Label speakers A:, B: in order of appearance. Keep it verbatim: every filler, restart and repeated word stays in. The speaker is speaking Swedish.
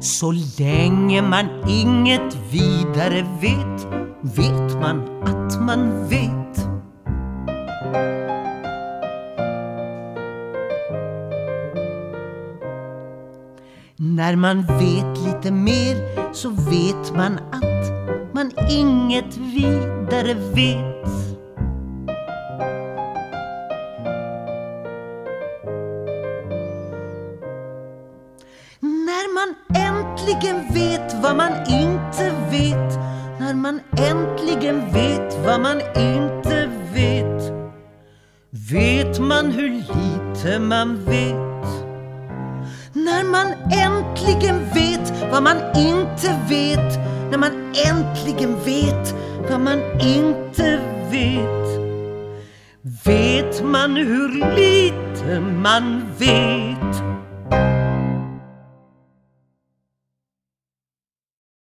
A: Så länge man inget vidare vet, vet man att man vet. När man vet lite mer så vet man att man inget vidare vet. När man äntligen vet vad man inte vet, när man äntligen vet vad man inte vet, vet man hur lite man vet. När man äntligen vet vad man inte vet, när man äntligen vet vad man inte vet, vet man hur lite man vet.